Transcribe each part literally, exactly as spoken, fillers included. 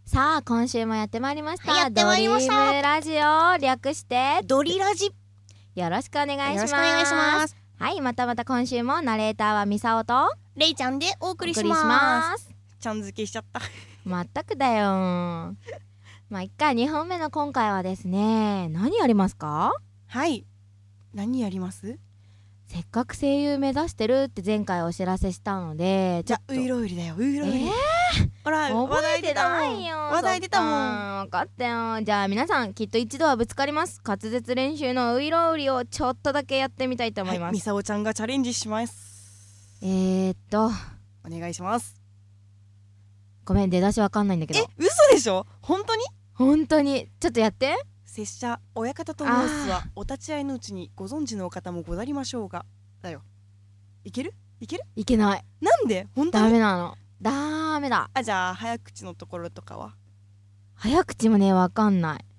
さあ今週もやってまいりました、 はい、やってまいりましたドリームラジオ、略してドリラジ。 よろしくお願いします。 よろしくお願いします。 はい、またまた今週もナレーターはミサオとレイちゃんでお送りしお送りしまますす。 ちゃん付けしちゃったまったくだよ。まあいっか、にほんめの今回はですね、何やりますか？ はい、何やります？ せっかく声優目指してるって前回お知らせしたので、 じゃあウイロウリだよ、ウイロウリ。 えーほら、 覚えてないよ。 話題出たもん。 分かったよ。じゃあ皆さんきっと一度はぶつかります。滑舌練習のウイロウリをちょっとだけやってみたいと思います。 はい、ミサオちゃんがチャレンジします。 えーっとお願いします。 ごめん、出だしわかんないんだけど。 え、嘘でしょ？本当に？ 本当にちょっとやって。 拙者親方と申すはお立ち会いのうちにご存知のお方もござりましょうがだよ。いける？いける？ いけない。 なんで？本当に？ ダメなの。ダメだ。 あ、じゃあ早口のところとかは？ 早口もね、わかんない。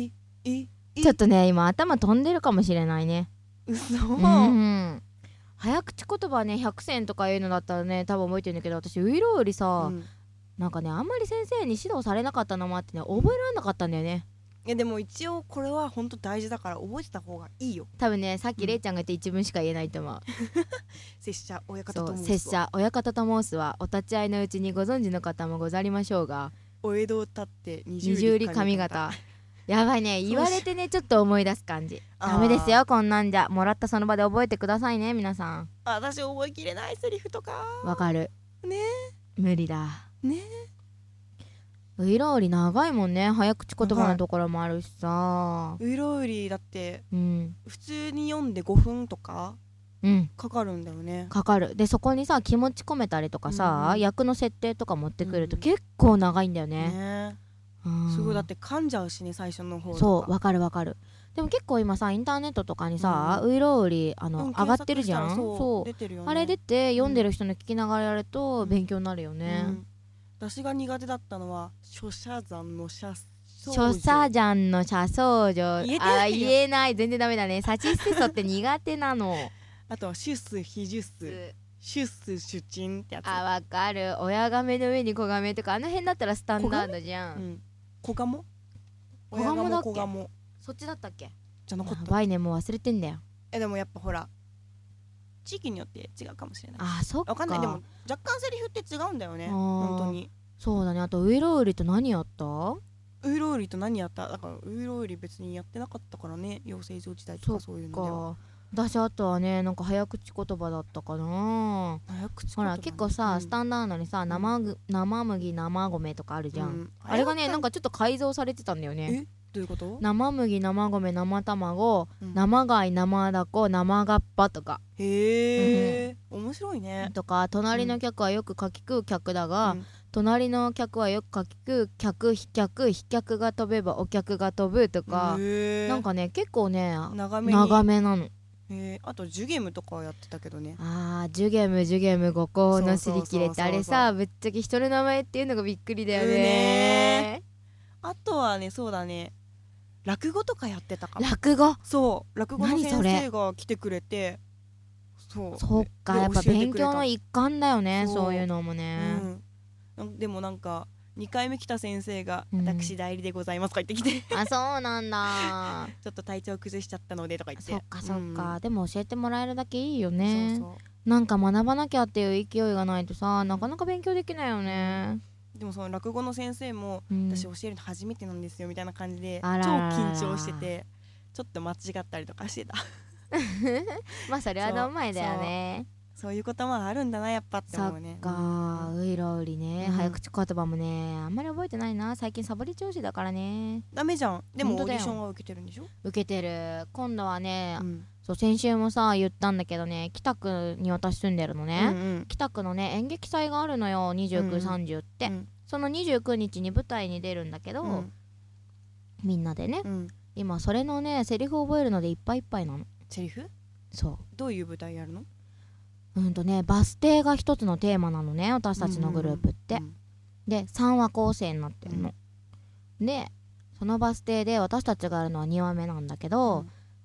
えええちょっとね、今頭飛んでるかもしれないね。 嘘。 うん早口言葉ね、百選とかいうのだったらね多分覚えてるんだけど、私ウイロウリさ、 うん、 なんかねあんまり先生に指導されなかったのもあってね、覚えられなかったんだよね。 いやでも一応これは本当大事だから覚えてた方がいいよ。 多分ね、さっきうんれいちゃんが言って一文しか言えないと思う。 拙者親方そう、 と申す拙者親方と申すはお立ち会いのうちにご存知の方もござりましょうが、 お江戸を立って二二十里上方。やばいね、 そう言われてねちょっと思い出す感じ。 あーダメですよ、こんなんじゃ。もらったその場で覚えてくださいね、皆さん。 あ、私覚えきれないセリフとかわかるね無理だね。 ウイロウリ長いもんね、早口言葉のところもあるしさ。 ウイロウリだってうん普通に読んでごふんとかうんかかるんだよね。 かかる。でそこにさ気持ち込めたりとかさ、 うんうん役の設定とか持ってくるとうんうん結構長いんだよね。 ねうんすごい、だって噛んじゃうしね、最初の方とか。 そうわかるわかる。でも結構今さインターネットとかにさ、ウイロウリあの、 うん、 上がってるじゃん。 検索したらそうそう出てるよね。 あれ出て読んでる人の聞きながらやると勉強になるよね。 うん、私が苦手だったのは書写山の写書写ジャンの車窓女。 言えてないよあ言えない、全然ダメだね。サチステソって苦手なの。 あとはシュッスヒジュッスシュッスシュチンってやつ。 あ、わかる。親亀の上に子亀とかあの辺だったらスタンダードじゃん。 うん、子ガモ子ガモだっけ子ガモそっちだったっけ？やじゃなかった。 ばいね、もう忘れてんだよ。 え、でもやっぱほら地域によって違うかもしれない。 あ、そっか。 わかんない。でも若干セリフって違うんだよね、 あー本当に。 そうだね。あとウイロウリと何やった？ ウイロウリと何やった？だからウイロウリ別にやってなかったからね、養成所時代とかそういうのでは。 か私あとはね、なんか早口言葉だったかな。 早口ほら結構さ、 うんスタンダードにさ、生ぐ生麦生米とかあるじゃん、 うんあれがね早なんかちょっと改造されてたんだよね。 えどういうこと？ 生麦生米生卵、 うん生貝生だこ生がっぱとか、 へえ、面白いね。 とか隣の客はよくかき食う客だが、 うん隣の客はよくかき食う客飛脚飛脚が飛べばお客が飛ぶとか、 へーなんかね結構ね長めに長めなの。 へーあとジュゲムとかはやってたけどね。 あージュゲムジュゲム五行のすり切れってそうそうそうそうあれさ、ぶっちゃけ人の名前っていうのがびっくりだようねねあとはね、そうだね、落語とかやってたかも。 落語。 そう落語の先何それ生が来てくれて、そうそっか、 でやっぱ教えてくれた勉強の一環だよね、 そうそういうのもね。 うん、でもなんかにかいめ来た先生が「 うん私代理でございます」とか言ってきてあ、そうなんだちょっと体調崩しちゃったのでとか言ってそっかそっか、 うんでも教えてもらえるだけいいよそうね。 そうなんか学ばなきゃっていう勢いがないとさ、なかなか勉強できないよね。 でもその落語の先生も、 うん私教えるの初めてなんですよみたいな感じであら超ららら緊張してて、ちょっと間違ったりとかしてたまあそれはどんまいだよね。 そういうこともあるんだなやっぱってそっ思うね。 か、ウイロウリね、 うん早口言葉もねあんまり覚えてないな。最近サボり調子だからね。 ダメじゃん。でもオー本当だよディションは受けてるんでしょ。 受けてる。今度はね、 うんそう先週もさ言ったんだけどね、北区に私住んでるのうね、 んうん北区のね演劇祭があるのよ、にじゅうく、 うんさんじゅうって、 うんそのにじゅうくにちに舞台に出るんだけど、 うんみんなでね、 うん今それのねセリフ覚えるのでいっぱいいっぱいなの。 セリフそどういう舞台やるの？ ううんとねバス停が一つのテーマなのね、私たちのグループって、 うんでさんわ構成になってるの、でそのバス停で私たちがあるのはにわめなんだけど、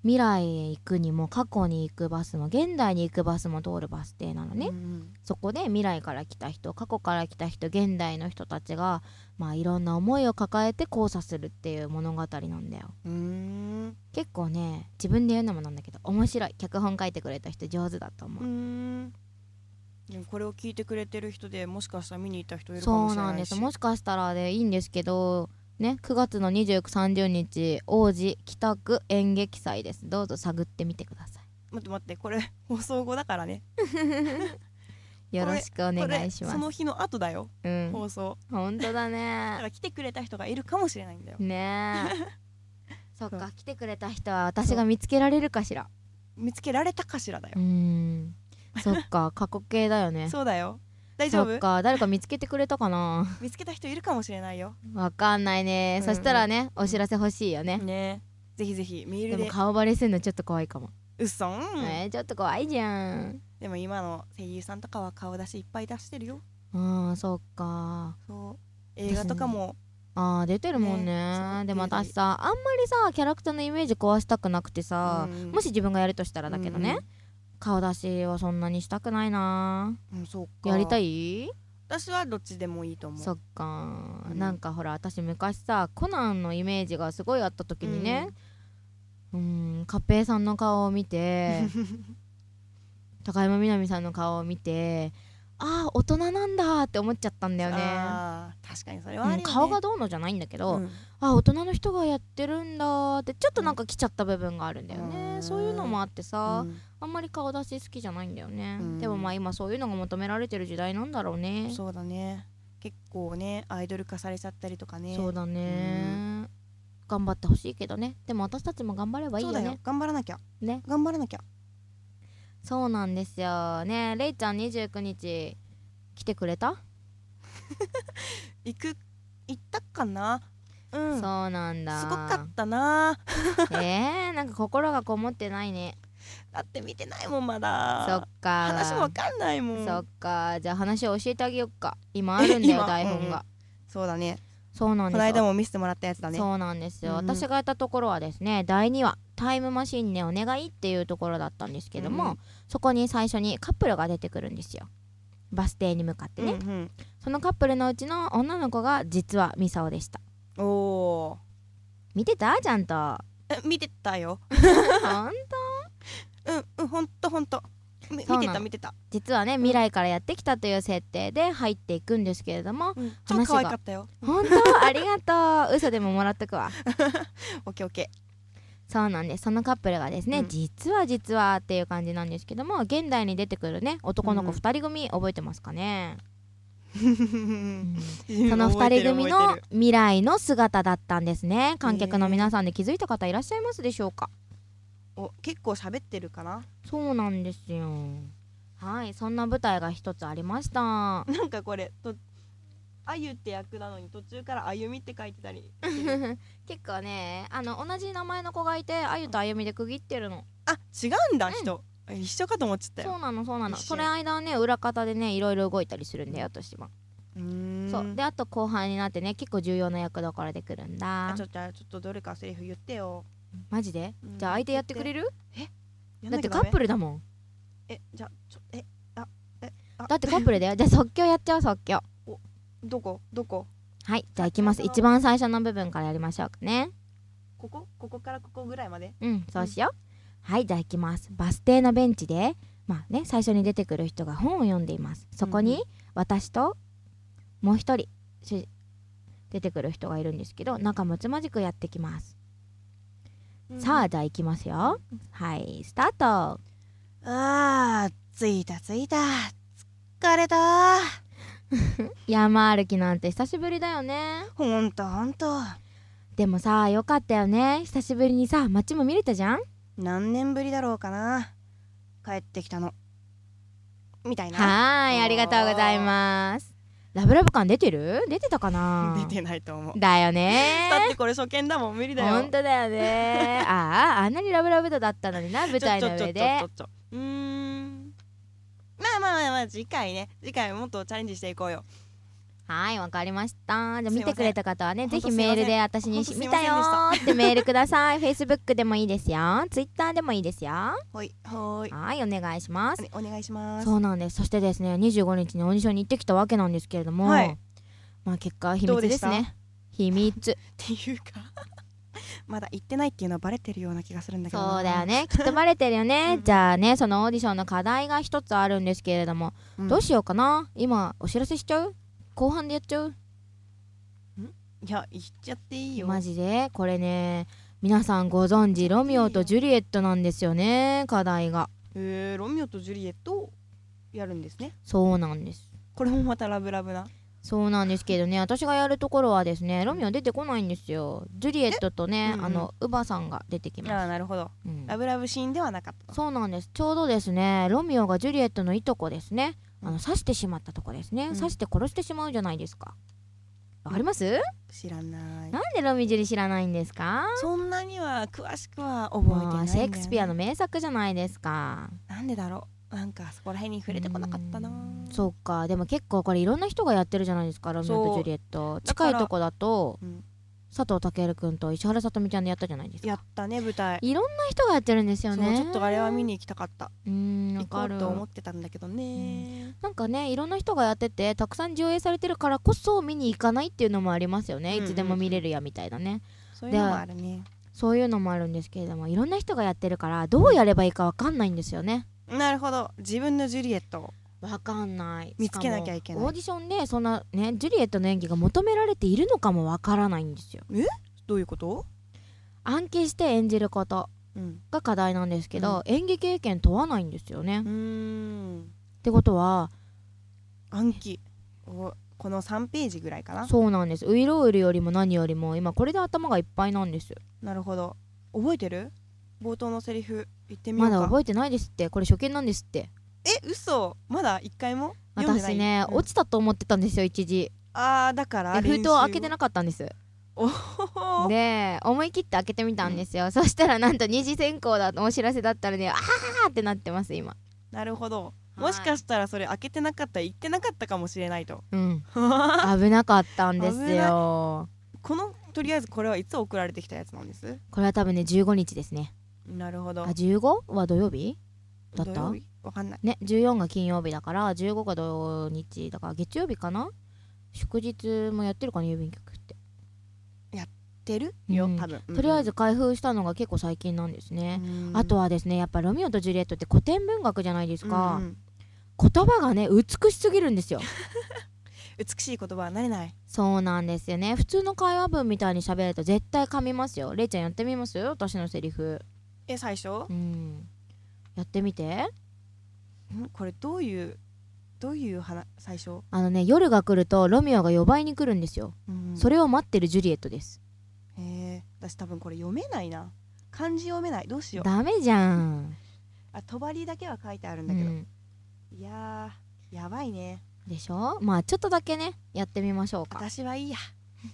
未来へ行くにも過去に行くバスも現代に行くバスも通るバス停なのね、 うんうんそこで未来から来た人、過去から来た人、現代の人たちがまあいろんな思いを抱えて交差するっていう物語なんだよ。 うーん結構ね、自分で言うのもなんだけど面白い。脚本書いてくれた人上手だと思うう、 ーんでもこれを聞いてくれてる人でもしかしたら見に行った人いるかそうもしれないし。 なんです。もしかしたらでいいんですけどね、くがつのにじゅうく、さんじゅうにち王子北区演劇祭です。どうぞ探ってみてくださ待って待って、これ放送後だからね。 い。よろしくお願いします。 これその日の後だよ、 うん、 放送ほんとだだかねら来てくれた人がいるかもしれないんだよ。 ねえそっそうか、来てくれた人は私が見つけられるかしら。 見つけられたかしらだようー、んそっか、過去形だよね。 そうだよ。大丈夫？ そっか、誰か見つけてくれたかな。 見つけた人いるかもしれないよ。 わかんないね、 うんうんそしたらねお知らせ欲しいよね、 ねぜひぜひメーでルで。 も顔バレするのちょっと怖いかも、 うっそん、 えー、ちょっと怖いじゃん。 でも今の声優さんとかは顔出しいっぱい出してるよ。 あーそっか。 そう映画とかもあー出てるもんねそうね。でも私さ、あんまりさキャラクターのイメージ壊したくなくてさ、 うんもし自分がやるとしたらだけどね、 うんうん顔出しはそんなにしたくないな。 うんそうか。 やりたい？ 私はどっちでもいいと思う。 そっか、 うんなんかほら私昔さコナンのイメージがすごいあった時にね、うーんカッペイさんの顔を見て高山みなみさんの顔を見て、あー大人なんだって思っちゃったんだよね。 あー確かにそれはあうん、 るよね。 顔がどうのじゃないんだけど、 うんあ大人の人がやってるんだってちょっとなんか来ちゃった部分があるんだよね、 うんそういうのもあってさ、 うんあんまり顔出し好きじゃないんだよね、 うんでもまあ今そういうのが求められてる時代なんだろうね。 そうだね。結構ねアイドル化されちゃったりとかね。 そうだね、頑張ってほしいけどね。でも私たちも頑張ればいいよね。 そうだよ。頑張らなきゃね、 頑張らなきゃ。 そうなんですよね。れいちゃんにじゅうくにち来てくれた？ 行く行ったかな。うんそうなんだ。 すごかったな。 えー、なんか心がこもってないね。 だって見てないもんまだ。 そっか。 話もわかんないもん。 そっか、じゃあ話を教えてあげよっか。今あるんだよ今台本が、 うんうんそうだね。 そうなんですよ。 この間も見せてもらったやつだね。 そうなんですよ、 うんうん私がやったところはですね、だいにわタイムマシンねお願いっていうところだったんですけども、 うんうんそこに最初にカップルが出てくるんですよ、バス停に向かってね、 うんうんそのカップルのうちの女の子が実はミサオでした。 お見てた？ちゃんとーえ見てたよ。 ほんうんうんほんとほんとみ見そうなのてた見てた、 実はね未来からやってきたという設定で入っていくんですけれども、 うん、超話が可愛かったよ。 本当ありがとう嘘でももらっとくわ。 オッケーオッケそうなんです。そのカップルがですね、 うん実は実はっていう感じなんですけども、現代に出てくるね男の子うんふたり組覚えてますかね、 ー。 そのふたり組の覚えてる未来の姿だったんですね。観客の皆さんで気づいた方いらっしゃいますでしょうか？ お結構喋ってるかな。 そうなんですよ。はい、そんな舞台が一つありましたなんかこれとあゆって役なのに途中からあゆみって書いてたりしてる結構ね、あの同じ名前の子がいて、あゆとあゆみで区切ってるの。 あ違うんだ、 うん人一緒かと思っちゃったよ。 そうなのそうなの。 一緒それ間はね裏方でねいろいろ動いたりするんだよ私は。 うーんそうで、あと後半になってね結構重要な役どころで来るんだあ。ちょっとちょっとどれかセリフ言ってよ。 マジで、 うんじゃあ相手やってくれる？ やんなきゃダメだってカップルだもん。 えじゃあちょえあえあだってカップルだよ。じゃあ即興やっちゃおう即興。 どこどこはい、じゃあいきます。 最初の一番最初の部分からやりましょうかね。 ここここからここぐらいまで。 うんそうしよう、はいじゃあいきます。バス停のベンチでまあね最初に出てくる人が本を読んでいます。そこにうんうん私ともう一人し出てくる人がいるんですけど、仲睦まじくやってきます。さあじゃあいきますよ。はいスタート。 あー着いた着いた疲れた。 山歩きなんて久しぶりだよね。 ほんとほんとでもさよかったよね、久しぶりにさ街も見れたじゃん。 何年ぶりだろうかな帰ってきたのみたいな。 はーいありがとうございます。ラブラブ感出てる？出てたかな？ 出てないと思う。 だよねだってこれ初見だもん無理だよ。 ほんとだよねあああんなにラブラブ度だったのにな舞台の上で。 ちょちょちょちょちょうーんまあまあまあまあ次回ね次回もっとチャレンジしていこうよ。 はい、わかりました。じゃあすいません見てくれた方はね、ぜひほんとすいませんメールで私にほんとすい見たませんでしたよーってメールください。Facebook でもいいですよ。Twitter でもいいですよ。 ほいほーいはい、お願いします。 お願いします。 そうなんです。そしてですね、にじゅうごにちにオーディションに行ってきたわけなんですけれども、 はいまあ結果は秘密ですどうでね。秘密。 っていうかまだ行ってないっていうのはバレてるような気がするんだけどな。 そうだよね。きっとバレてるよね。 うんじゃあね、そのオーディションの課題が一つあるんですけれども、 うんどうしようかな。今お知らせしちゃう？後半でやっちゃう？ いや行っちゃっていいよ。 マジでこれね、皆さんご存知ロミオとジュリエットなんですよね、課題が。 えー、ロミオとジュリエットをやるんですね。 そうなんです。 これもまたラブラブな。 そうなんですけどね、私がやるところはですね、ロミオ出てこないんですよ。ジュリエットとね、 うんうんあのウバさんが出てきあまあなるほど。 す、うんラブラブシーンではなかったと。 そうなんです。ちょうどですね、ロミオがジュリエットのいとこですね、あうんの刺してしまったとこですね、 うん刺して殺してしまうじゃないですか。わかります？ 知らない。 なんでロミジュリ知らないんですか？ そんなには詳しくは覚えてないんだよね。 もうシェイクスピアの名作じゃないですか。 なんでだろう。なんかそこら辺に触れてこなかったな。 うんそうか。でも結構これいろんな人がやってるじゃないですか、ロミオとジュリエット。 だから近いとこだと、 うん佐藤健くんと石原さとみちゃんでやったじゃないですか。 やったね舞台。 いろんな人がやってるんですよそうね。 ちょっとあれは見に行きたかった。 うーん、わ行こかる。 うと思ってたんだけどね。 なんかね、いろんな人がやっててたくさん上映されてるからこそ見に行かないっていうのもありますよね、 うんうんうんいつでも見れるやみたいなね。 そういうのもあるね。 そういうのもあるんですけれども、いろんな人がやってるからどうやればいいかわかんないんですよね。 なるほど。自分のジュリエットをわかんない。 見つけなきゃいけないしかもオーディションでそんなねジュリエットの演技が求められているのかもわからないんですよ。 どういうこと？ 暗記して演じることうんが課題なんですけど、演技経験問わないんですよね。 うーんってことは暗記おこのさんページぐらいかな。 そうなんです。ウイロウイルよりも何よりも今これで頭がいっぱいなんですよ。 なるほど。覚えてる？冒頭のセリフ言ってみようか。 まだ覚えてないですって。これ初見なんですって。 え嘘。まだ一回も読んでない？ 私ね、 うん落ちたと思ってたんですよ一時。 あーだからで封筒を開けてななかったんですおほで思い切って開けてみたんですよ、そしたらなんと二次選考だお知らせだったので、あーってなってます今。 なるほど。 いもしかしたらそれ開けてなかったら言ってなかったかもしれないと。 うんこ危なかったんです危ないよ。 のとりあえずこれはいつ送られてきたやつなんです？ これは多分ねじゅうごにちですね。 なるほど。 あ じゅうご は土曜日だった土曜日わかんない。 ね。じゅうよっかが金曜日だからじゅうごが土日だから月曜日かな。祝日もやってるかな郵便局って。 やってるよ、 うん多分。 とりあえず開封したのが結構最近なんですね。 うんあとはですね、やっぱロミオとジュリエットって古典文学じゃないですか、 うんうん言葉がね美しすぎるんですよ美しい言葉は慣れない。 そうなんですよね。普通の会話文みたいに喋ると絶対噛みますよ。れいちゃんやってみます？私のセリフ。 え最初うんやってみて。 んこれどういうどういう話最初？ あのね、夜が来るとロミオが呼ばいに来るんですよ、 うんそれを待ってるジュリエットです。 へえ私多分これ読めないな。漢字読めない。どうしよう。 ダメじゃん、 あとばりだけは書いてあるんだけど、 うん、 いやーやばいね。 でしょ。まあちょっとだけねやってみましょうか。 私はいいや。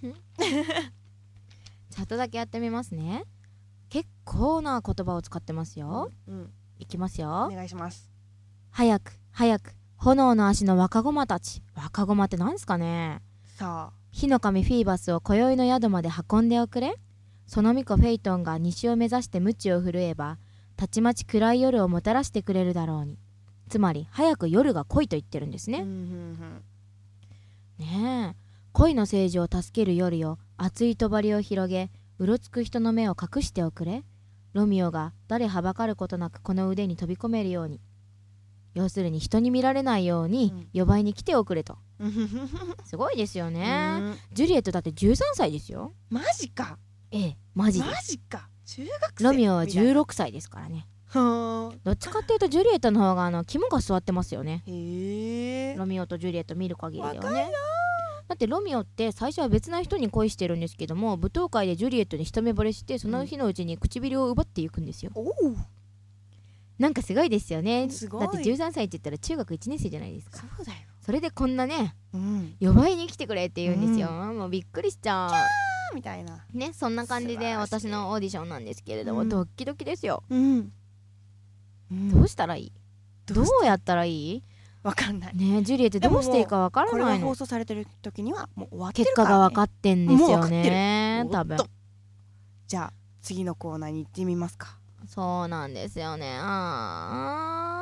ちょっとだけやってみますね。結構な言葉を使ってますよ、 うん、うんいきますおよ。 願いします。 早く早く炎の足の若駒たち。若駒って何ですかね。 さあ火の神フィーバスを今宵の宿まで運んでおくれ。その巫女フェイトンが西を目指して鞭を振るえばたちまち暗い夜をもたらしてくれるだろうに。つまり早く夜が来いと言ってるんですね、 うんうんねえ。恋の政治を助ける夜よ、熱い帳を広げうろつく人の目を隠しておくれ。ロミオが誰はばかることなくこの腕に飛び込めるように。要するに人に見られないように呼ばいに来ておくれと。 うんすごいですようね、 んジュリエットだってじゅうさんさいですよ。 マジかええ、マジでマジか中学生ロミオはみたいなじゅうろくさいですからね。 はどっちかっていうとジュリエットの方があの肝が据わってますよね。 あへえロミオとジュリエット見る限りでは若いね。だってロミオって最初は別な人に恋してるんですけども、舞踏会でジュリエットに一目惚れしてその日のうちに唇を奪っていくんですよ、 おおなんかすごいですよね。 すごいだってじゅうさんさいって言ったら中学いちねん生じゃないですか。 そうだよ。 それでこんなねうん呼ばいに来てくれって言うんですよ、もうびっくりしちゃみたいな。 うね。そんな感じで素晴らしい私のオーディションなんですけれども、 うんドッキドキですよ。 うんどうしたらいい、どうどうしやったらいい。 わかんない。 ね、ジュリエってどうしていいかわからこれがないの。 放送されてる時にはもう終わってる結から、ね、 果が分かってんですよもう分かってね、多分。 るおっとじゃあ次のコーナーに行ってみますか。 そうなんですよね。あー